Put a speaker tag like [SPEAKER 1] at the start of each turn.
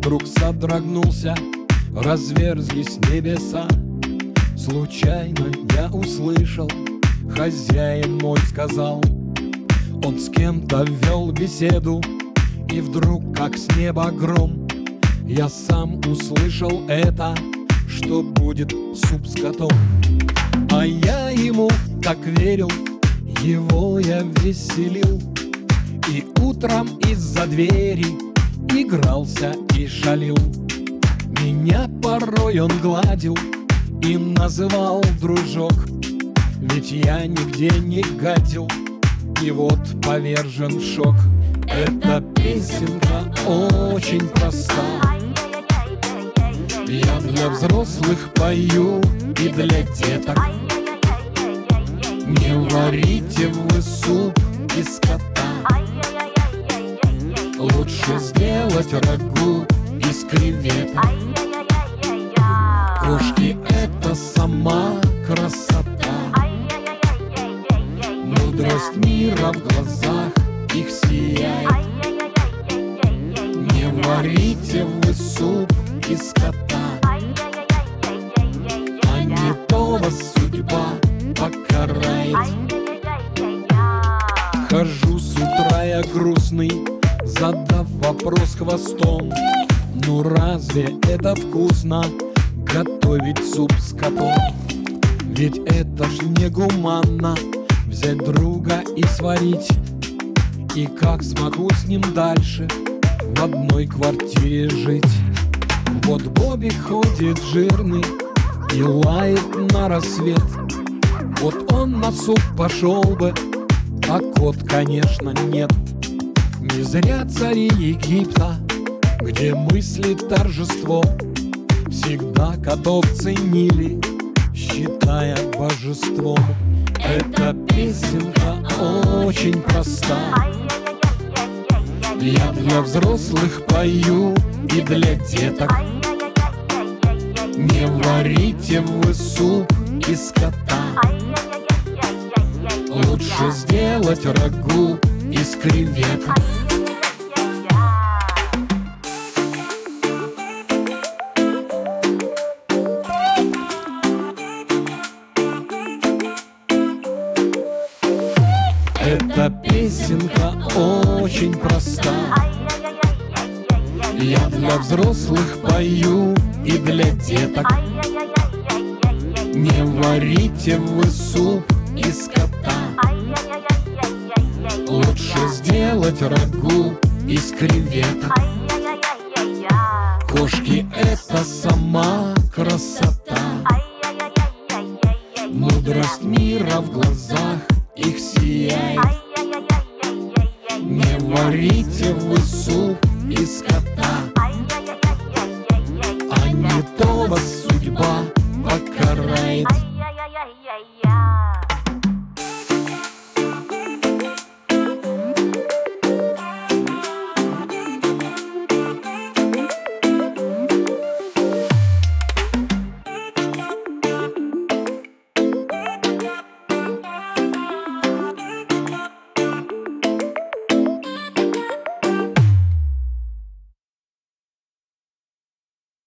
[SPEAKER 1] вдруг содрогнулся, разверзлись небеса. Случайно я услышал, хозяин мой сказал, он с кем-то вел беседу, и вдруг, как с неба гром, я сам услышал это, что будет суп с котом. А я ему так верил, его я веселил, и утром из-за двери игрался и шалил. Меня порой он гладил и называл дружок, ведь я нигде не гадил, и вот повержен в шок. Эта песенка очень проста, я для взрослых пою и для деток. Не варите вы суп из кота, лучше сделать рагу из креветок. Кошки — это сама красота, мудрость мира в глазах их сияет. Не варите вы суп из кота, а не то вас судьба покарает. Хожу с утра я грустный, задав вопрос хвостом: ну разве это вкусно готовить суп с котом? Ведь это ж негуманно взять друга и сварить. И как смогу с ним дальше в одной квартире жить? Вот Бобик ходит жирный и лает на рассвет. Вот он на суп пошел бы, а кот, конечно, нет. Не зря цари Египта, где мысли торжество, всегда котов ценили, считая божеством. Эта песенка очень проста, я для взрослых пою и для деток. Не варите вы суп из кота, лучше сделать рагу из креветок. Эта песенка очень проста, я для взрослых пою и для деток. Не варите вы суп из кота, лучше сделать рагу из креветок. Кошки — это сама красота, мудрость мира в глазах их сияет. Не варите вы суп из кота, а не то вас